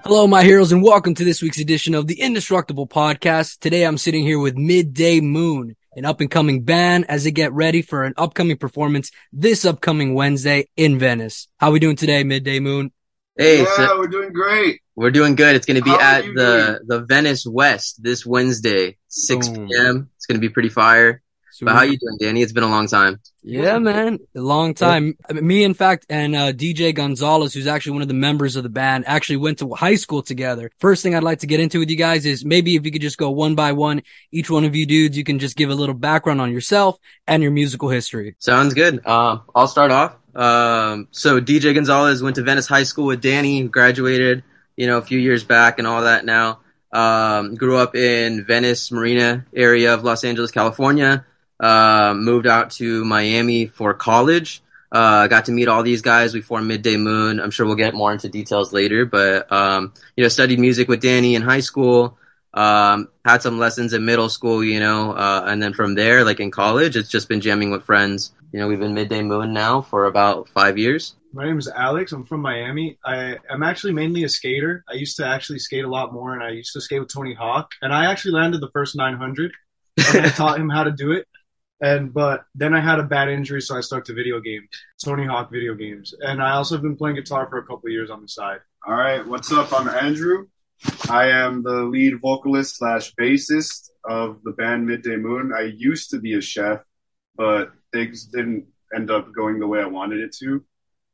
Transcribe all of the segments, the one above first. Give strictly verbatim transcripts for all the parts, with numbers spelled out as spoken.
Hello, my heroes, and welcome to this week's edition of the Indestructible Podcast. Today, I'm sitting here with Midday Moon, an up-and-coming band, as they get ready for an upcoming performance this upcoming Wednesday in Venice. How are we doing today, Midday Moon? Hey, yeah, so we're doing great. we're doing good. It's going to be How are at you the the Venice West this Wednesday, six Boom. p.m. It's going to be pretty fire. Sweet. But how you doing, Danny? It's been a long time. Yeah, man. A long time. I mean, me, in fact, and uh, D J Gonzalez, who's actually one of the members of the band, actually went to high school together. First thing I'd like to get into with you guys is maybe if you could just go one by one, each one of you dudes, you can just give a little background on yourself and your musical history. Sounds good. Uh, I'll start off. Um, so D J Gonzalez went to Venice High School with Danny, graduated, you know, a few years back and all that now. Um, grew up in Venice Marina area of Los Angeles, California. Uh, moved out to Miami for college. Uh, got to meet all these guys. We formed Midday Moon. I'm sure we'll get more into details later, but, um, you know, studied music with Danny in high school. Um, had some lessons in middle school, you know, uh, and then from there, like in college, it's just been jamming with friends. You know, we've been Midday Moon now for about five years. My name is Alex. I'm from Miami. I, I'm actually mainly a skater. I used to actually skate a lot more, and I used to skate with Tony Hawk. And I actually landed the first nine hundred, and I taught him how to do it. And but then I had a bad injury, so I stuck to video games, Tony Hawk video games. And I also have been playing guitar for a couple of years on the side. All right, what's up? I'm Andrew. I am the lead vocalist slash bassist of the band Midday Moon. I used to be a chef, but things didn't end up going the way I wanted it to.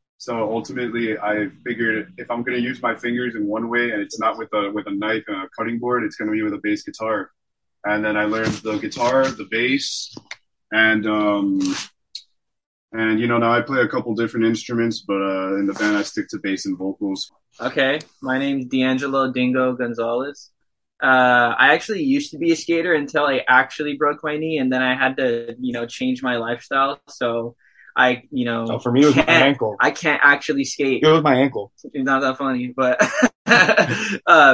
So ultimately, I figured if I'm going to use my fingers in one way and it's not with a with a knife and a cutting board, it's going to be with a bass guitar. And then I learned the guitar, the bass, and um, and you know now I play a couple different instruments, but uh, in the band I stick to bass and vocals. Okay, my name's D'Angelo Dingo Gonzalez. Uh, I actually used to be a skater until I actually broke my knee, and then I had to, you know, change my lifestyle. So I, you know, Oh, for me, it was my ankle. I can't actually skate. It was my ankle. It's not that funny, but uh, uh,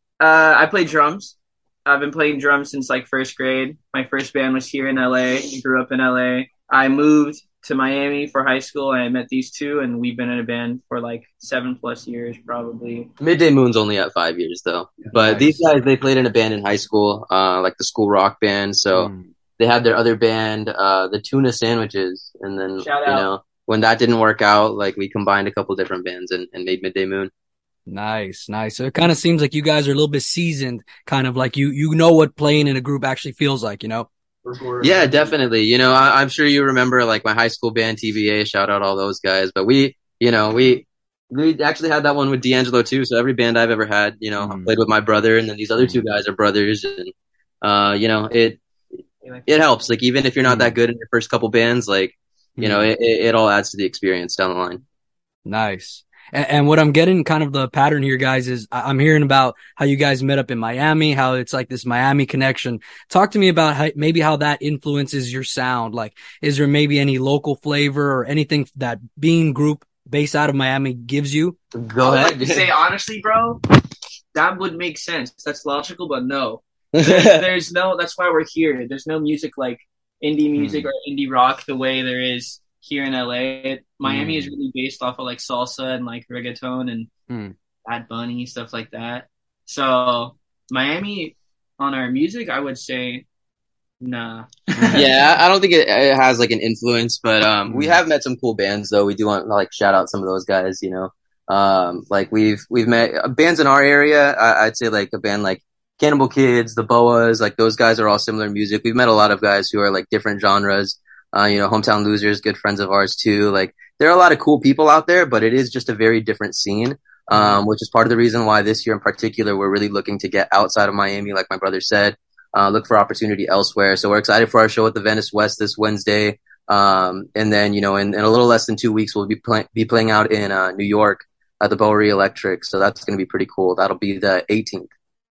I play drums. I've been playing drums since like first grade. My first band was here in L A. I grew up in L A. I moved to Miami for high school, and I met these two, and we've been in a band for like seven plus years, probably. Midday Moon's only at five years though. But Nice. these guys, they played in a band in high school, uh, like the school rock band. So Mm. they had their other band, uh, the Tuna Sandwiches. And then, Shout you out. know, when that didn't work out, like we combined a couple different bands and, and made Midday Moon. Nice, nice. So it kind of seems like you guys are a little bit seasoned, kind of like you, you know what playing in a group actually feels like, you know? Yeah, definitely. You know, I, I'm sure you remember like my high school band T V A, shout out all those guys. But we, you know, we, we actually had that one with D'Angelo too. So every band I've ever had, you know, I Mm. played with my brother, and then these other two guys are brothers. And, uh, you know, it, it helps. Like even if you're not that good in your first couple bands, like, you know, it, it, it all adds to the experience down the line. Nice. And, and what I'm getting kind of the pattern here, guys, is I- I'm hearing about how you guys met up in Miami, how it's like this Miami connection. Talk to me about how, maybe how that influences your sound. Like, is there maybe any local flavor or anything that being group based out of Miami gives you? Go I would ahead. like to say honestly, bro, that would make sense. That's logical, but no. There's, there's no. That's why we're here. There's no music like indie music or indie rock the way there is here in L A. Miami is really based off of like salsa and like reggaeton and Mm. Bad Bunny, stuff like that. So Miami on our music, I would say, nah. Yeah, I don't think it, it has like an influence, but um, we Mm. have met some cool bands though. We do want to like shout out some of those guys. You know, um, like we've we've met uh, bands in our area. I, I'd say like a band like Cannibal Kids, the Boas. Like those guys are all similar music. We've met a lot of guys who are like different genres. Uh, you know, Hometown Losers, good friends of ours too. Like there are a lot of cool people out there, but it is just a very different scene. Um, which is part of the reason why this year in particular we're really looking to get outside of Miami, like my brother said. Uh, look for opportunity elsewhere. So we're excited for our show at the Venice West this Wednesday. Um, and then, you know, in, in a little less than two weeks, we'll be, play- be playing out in uh, New York at the Bowery Electric. So that's going to be pretty cool. That'll be the eighteenth.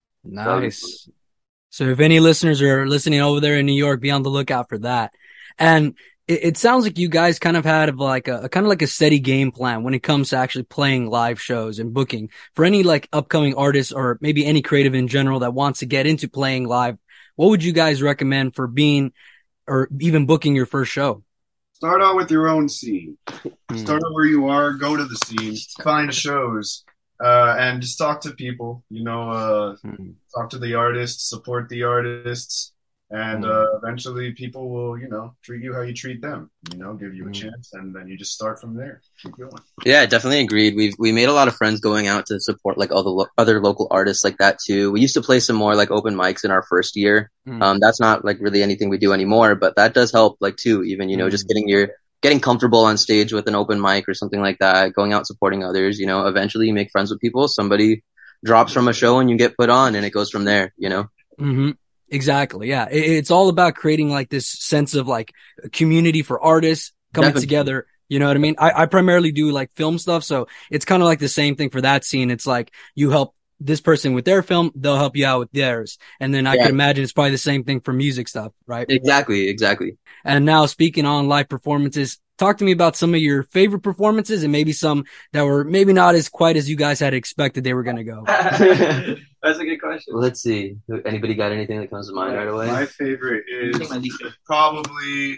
Nice. So if any listeners are listening over there in New York, be on the lookout for that. And it, it sounds like you guys kind of had like a, a kind of like a steady game plan when it comes to actually playing live shows and booking for any like upcoming artists or maybe any creative in general that wants to get into playing live. What would you guys recommend for being or even booking your first show? Start out with your own scene. Hmm. Start out where you are. Go to the scene. Find shows. uh, and just talk to people. You know, uh, Mm. talk to the artists, support the artists, and Mm. uh, eventually people will, you know, treat you how you treat them. You know, give you a Mm. chance, and then you just start from there. Keep going. Yeah, definitely agreed. We've we made a lot of friends going out to support like all the lo- other local artists like that too. We used to play some more like open mics in our first year. Mm. Um, that's not like really anything we do anymore, but that does help like too. Even you know Mm. just getting your getting comfortable on stage with an open mic or something like that, going out supporting others. You know, eventually you make friends with people. Somebody drops from a show and you get put on, and it goes from there. You know. Mm-hmm. Exactly. Yeah. It, it's all about creating like this sense of like a community for artists coming Definitely. together. You know what I mean? I, I primarily do like film stuff. So it's kind of like the same thing for that scene. It's like you help this person with their film, they'll help you out with theirs. And then I Yeah. could imagine it's probably the same thing for music stuff, right? Exactly. Exactly. And now speaking on live performances, talk to me about some of your favorite performances and maybe some that were maybe not as quite as you guys had expected they were going to go. That's a good question. Let's see. Anybody got anything that comes to mind right away? My favorite I think is my least favorite. probably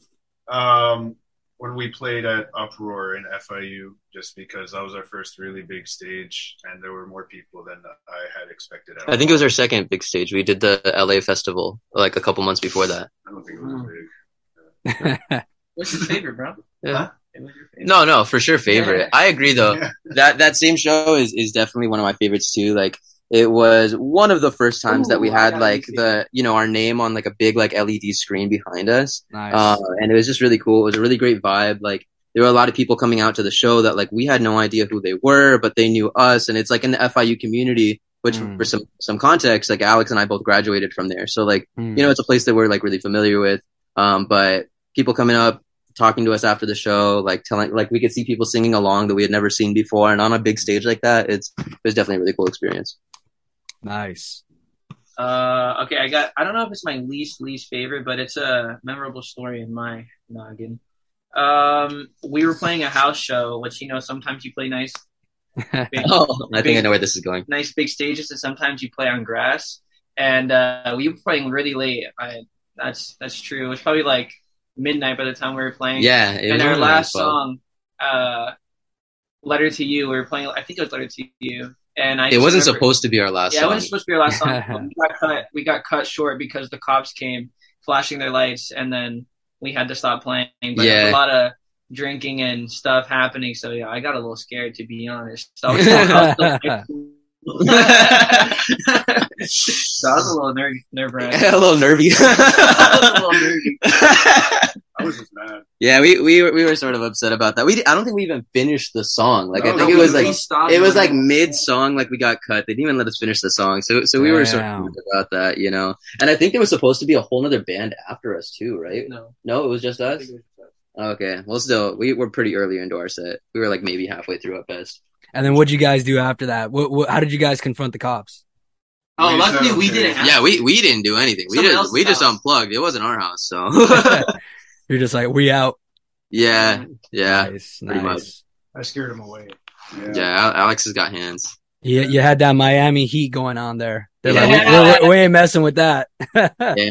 um, when we played at Uproar in F I U, just because that was our first really big stage, and there were more people than I had expected. At I think it was our second big stage. We did the L A festival like a couple months before that. I don't think it was big. What's your favorite, bro? Yeah. Huh? What was your favorite? No, no, for sure favorite. I agree though. Yeah. That that same show is is definitely one of my favorites too. Like it was one of the first times that we Ooh, I had gotta like see the you know our name on like a big like L E D screen behind us. Nice. Uh, and it was just really cool. It was a really great vibe. Like there were a lot of people coming out to the show that like we had no idea who they were, but they knew us. And it's like in the F I U community, which Mm. for some some context, like Alex and I both graduated from there. So like Mm. you know it's a place that we're like really familiar with. Um, but people coming up, talking to us after the show, like telling, like we could see people singing along that we had never seen before, and on a big stage like that, it's it was definitely a really cool experience. Nice. Uh, okay, I got. I don't know if it's my least least favorite, but it's a memorable story in my noggin. Um, we were playing a house show, which you know sometimes you play nice, big, Oh, I think I know where this is going. nice big stages, and sometimes you play on grass. And uh, we were playing really late. I that's that's true. It was probably like midnight by the time we were playing. Yeah, it And was our only last like twelve. song, uh, "Letter to You," we were playing. I think it was "Letter to You," and I. It just wasn't remember- supposed to be our last Yeah, it song. wasn't supposed to be our last song. But we got cut. We got cut short because the cops came, flashing their lights, and then we had to stop playing. But there Yeah. was a lot of drinking and stuff happening, so yeah, I got a little scared to be honest. So I was, I was so I was a little nerve nerve wracking. a little nervy. I was a little nervy. I was just mad. Yeah, we we were, we were sort of upset about that. We I don't think we even finished the song. Like I No, think no, it was we- like we stopped it was like when- mid song, like we got cut. They didn't even let us finish the song. So so we were sort Damn. of mad about that, you know. And I think there was supposed to be a whole other band after us too, right? No. No, it was just I us. think it was- Okay, well, still we were pretty early into our set. We were like maybe halfway through at best. And then what'd you guys do after that? What, what, how did you guys confront the cops? Oh, We luckily said we okay. didn't have Yeah, we we didn't do anything. We Someone just else's we just house. unplugged. It wasn't our house, so You're just like, we out. yeah, yeah, Nice, pretty nice. much. I scared him away. Yeah. yeah. Al- Alex has got hands. You, you had that Miami heat going on there. They're like, Yeah. we, we're- we ain't messing with that. Yeah.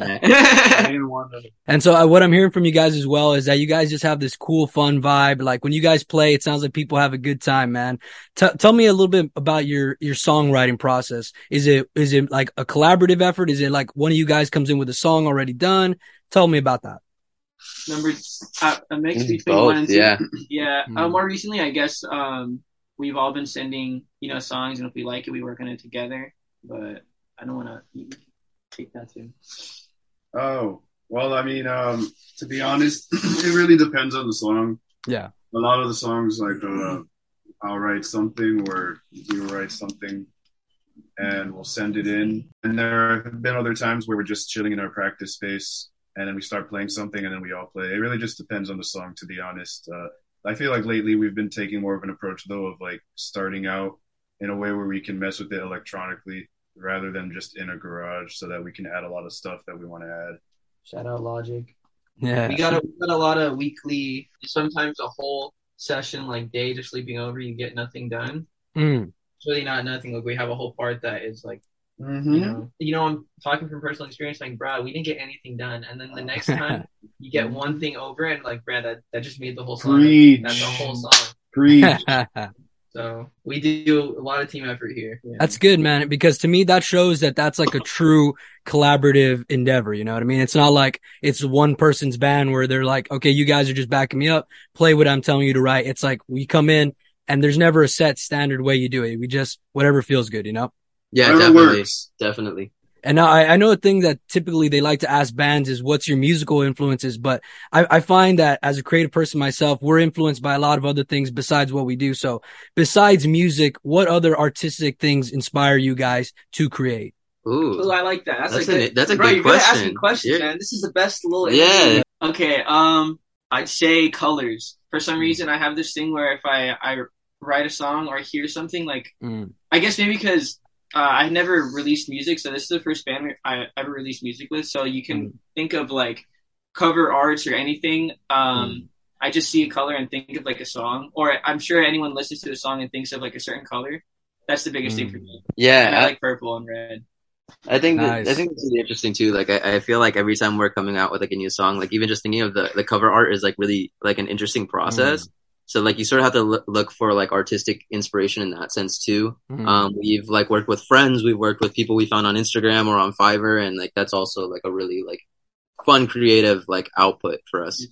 I didn't want to. And so uh, what I'm hearing from you guys as well is that you guys just have this cool, fun vibe. Like when you guys play, it sounds like people have a good time, man. T- tell me a little bit about your, your songwriting process. Is it, is it like a collaborative effort? Is it like one of you guys comes in with a song already done? Tell me about that. number uh, a mix between Both, one and two. yeah. Yeah. Mm. Uh, more recently, I guess um, we've all been sending you know songs, and if we like it, we work on it together. But I don't want to take that too. Oh, well, I mean, um, to be honest, it really depends on the song. Yeah. A lot of the songs, like, uh, I'll write something or you write something and we'll send it in. And there have been other times where we're just chilling in our practice space and then we start playing something and then we all play. It really just depends on the song, to be honest. Uh, I feel like lately we've been taking more of an approach, though, of like starting out in a way where we can mess with it electronically rather than just in a garage, so that we can add a lot of stuff that we want to add. Shout out Logic. Yeah. We got a, we got a lot of weekly, sometimes a whole session, like days of sleeping over, you get nothing done. Mm. It's really not nothing. Like we have a whole part that is like, Mm-hmm. you know, you know, I'm talking from personal experience. Like, bro, we didn't get anything done, and then the next time you get one thing over, and like, Brad, that, that just made the whole song. Preach. That's the whole song. Preach. So we do a lot of team effort here. Yeah. That's good, man, because to me that shows that that's like a true collaborative endeavor. You know what I mean? It's not like it's one person's band where they're like, okay, you guys are just backing me up, play what I'm telling you to write. It's like we come in and there's never a set standard way you do it. We just, whatever feels good, you know? Yeah, Whatever definitely, works. definitely. And now I, I know a thing that typically they like to ask bands is what's your musical influences, but I, I find that as a creative person myself, we're influenced by a lot of other things besides what we do. So besides music, what other artistic things inspire you guys to create? Ooh, Oh, I like that. That's, That's a good. an- that's a bro, good you're gonna ask question. me questions, Yeah. man. This is the best little. Yeah. interview. Okay. Um, I'd say colors. For some reason, I have this thing where if I I write a song or hear something, like Mm. I guess maybe because uh, I never released music, so this is the first band I ever released music with. So you can Mm. think of like cover arts or anything. Um, Mm. I just see a color and think of like a song, or I'm sure anyone listens to a song and thinks of like a certain color. That's the biggest thing Mm. for me. yeah. And I I, like purple and red. I think that, Nice. I think it's really interesting too. Like I, I feel like every time we're coming out with like a new song, like even just thinking of the the cover art is like really like an interesting process. So like you sort of have to look, look for like artistic inspiration in that sense too. Mm. Um, we've like worked with friends, we've worked with people we found on Instagram or on Fiverr, and like that's also like a really like fun creative like output for us.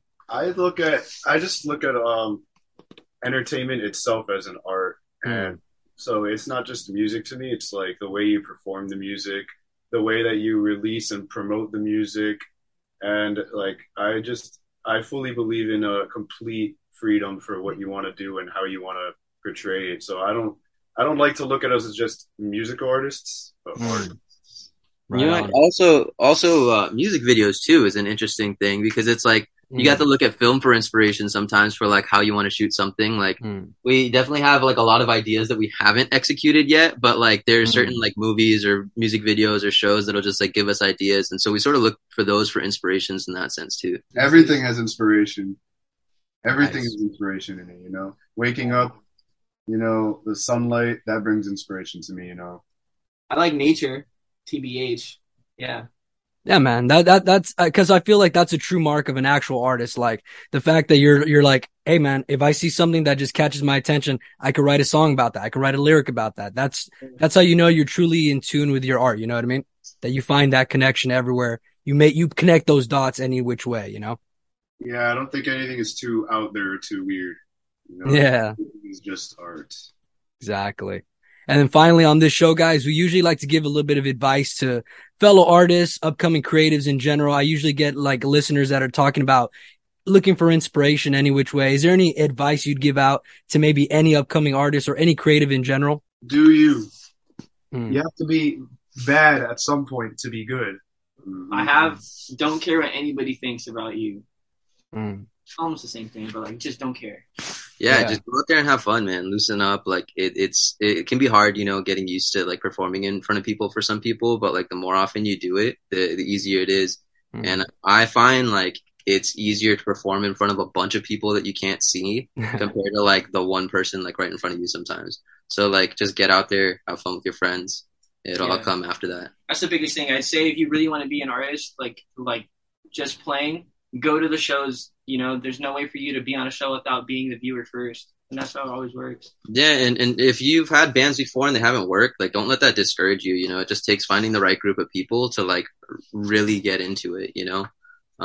I look at I just look at um entertainment itself as an art, and so it's not just music to me. It's like the way you perform the music, the way that you release and promote the music, and like I just I fully believe in a complete freedom for what you want to do and how you want to portray it. So I don't I don't like to look at us as just musical artists, but Mm. artists. Right you know, on. also also uh, music videos too is an interesting thing because it's like you got to look at film for inspiration sometimes for like how you want to shoot something. Like Mm. we definitely have like a lot of ideas that we haven't executed yet, but like there's Mm. certain like movies or music videos or shows that'll just like give us ideas, and so we sort of look for those for inspirations in that sense too. Everything has inspiration. Everything Nice. is inspiration in it, you know. Waking up, you know, the sunlight, that brings inspiration to me, you know. I like nature, T B H. Yeah. Yeah, man. That that that's because I feel like that's a true mark of an actual artist. Like the fact that you're you're like, hey, man, if I see something that just catches my attention, I could write a song about that. I could write a lyric about that. That's that's how you know you're truly in tune with your art. You know what I mean? That you find that connection everywhere. You make you connect those dots any which way. You know? Yeah, I don't think anything is too out there or too weird. You know? Yeah. It's just art. Exactly. And then finally on this show, guys, we usually like to give a little bit of advice to fellow artists, upcoming creatives in general. I usually get like listeners that are talking about looking for inspiration any which way. Is there any advice you'd give out to maybe any upcoming artist or any creative in general? Do you? Hmm. You have to be bad at some point to be good. Mm-hmm. I have don't care what anybody thinks about you. Hmm. Almost the same thing, but like just don't care. Yeah, Yeah. just go out there and have fun, man. Loosen up. Like it, it's it can be hard, you know, getting used to like performing in front of people for some people, but like the more often you do it, the the easier it is. Hmm. And I find like it's easier to perform in front of a bunch of people that you can't see compared to like the one person like right in front of you sometimes. So like just get out there, have fun with your friends. It'll all Yeah. come after that. That's the biggest thing. I'd say if you really want to be an artist, like like just playing, go to the shows. You know, there's no way for you to be on a show without being the viewer first. And that's how it always works. Yeah, and, and if you've had bands before and they haven't worked, like don't let that discourage you. You know, it just takes finding the right group of people to like really get into it, you know.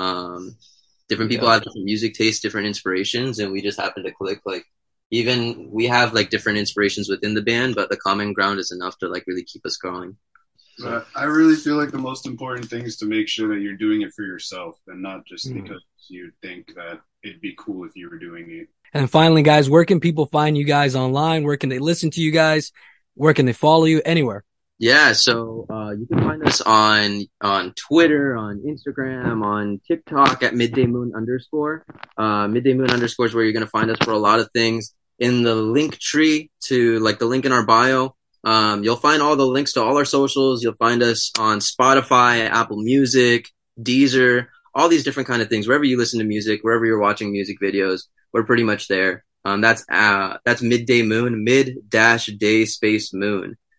Um different people Yeah. have different music tastes, different inspirations, and we just happen to click. Like even we have like different inspirations within the band, but the common ground is enough to like really keep us going. But I really feel like the most important thing is to make sure that you're doing it for yourself and not just Mm. because you think that it'd be cool if you were doing it. And finally, guys, where can people find you guys online? Where can they listen to you guys? Where can they follow you? Anywhere. Yeah, so uh, you can find us on on Twitter, on Instagram, on TikTok at midday moon underscore. Uh, midday moon underscore is where you're gonna find us for a lot of things. In the link tree to like the link in our bio, um, you'll find all the links to all our socials. You'll find us on Spotify, Apple Music, Deezer, all these different kind of things. Wherever you listen to music, wherever you're watching music videos, we're pretty much there. Um, that's uh, that's midday moon, mid dash day space moon.